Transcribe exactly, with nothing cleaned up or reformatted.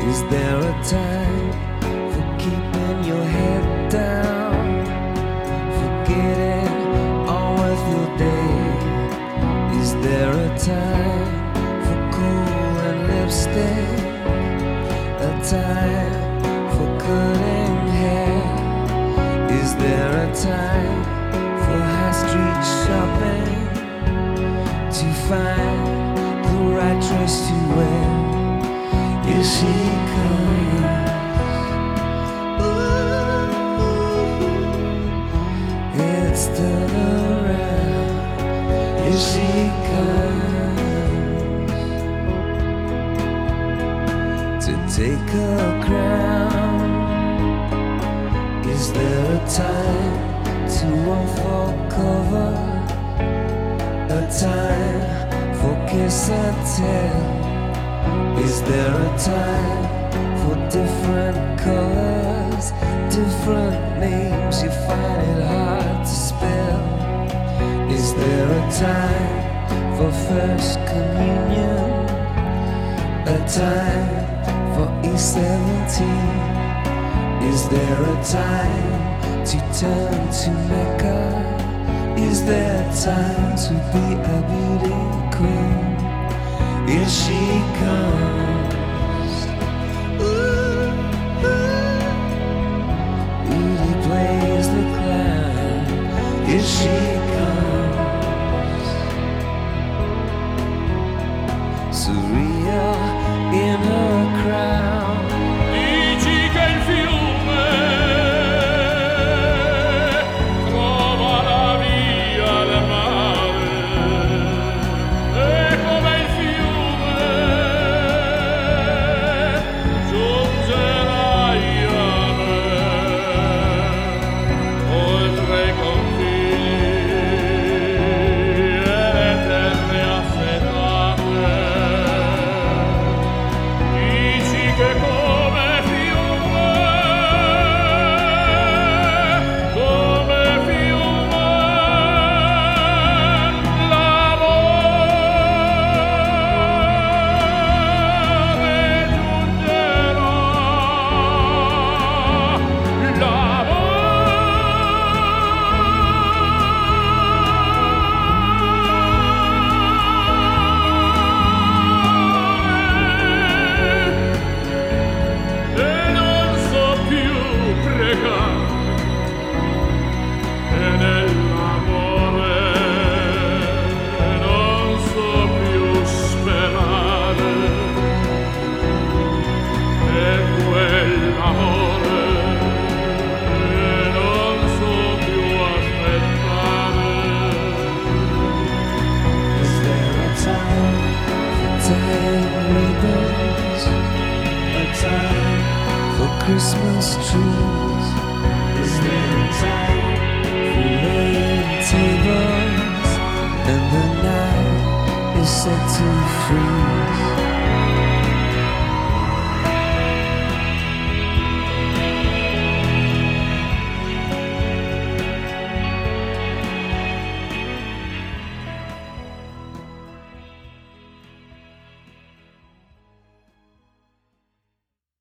Is there a time for keeping your head down, forgetting all of your day? Is there a time for cool and lipstick, a time for cutting hair? Is there a time for high street shopping to find the right dress to wear? Here she comes, ooh, it's turn around. Here she comes to take her crown. Is there a time to unfold cover, a time for kiss and tell? Is there a time for different colors, different names you find it hard to spell? Is there a time for first communion, a time for E seventeen? Is there a time to turn to Mecca? Is there time to be a beauty queen? Here she comes, ooh, ooh, Rudy plays the clown. Here she comes, surreal in her crown. Dici che il fiume trova la via al mare, e come il fiume giungerai a me, oltre i confini e le terre affettate. Dici che come fiume, come fiume, l'amore giungerà, l'amore. E non so più pregare, e nell'amore non so più sperare, e quell'amore non so più aspettare. Is there a time for tying ribbons, a time for Christmas trees? Is there a time for laying tables and the night is set to freeze?